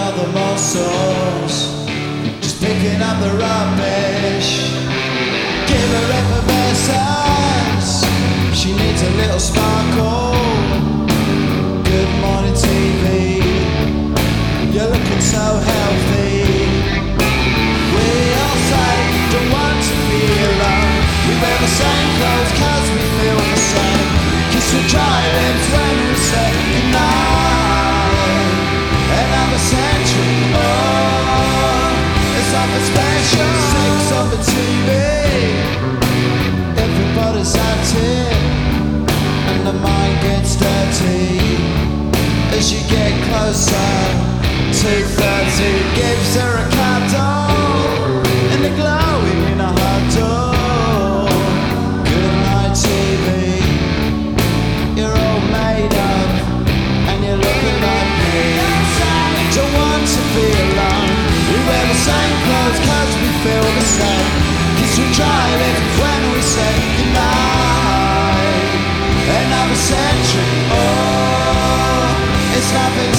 other muscles, just picking up the rubbish. Give her effervescence, she needs a little sparkle. Good morning TV, you're looking so healthy. We all say, don't want to be alone. We wear the same clothes cause we feel the same. Kiss your dry lips when we say goodnight. Another century, oh, it's something special. Six on the TV, everybody's at it, and the mind gets dirty as you get closer to 30. Gives her a cuddle and the glowing in a huddle. Good night TV, you're all made up and you're looking like me. Don't want to be alone. We wear the same clothes cause we feel the same. Kiss we dry lips when we say goodnight. Another century, oh, it's nothing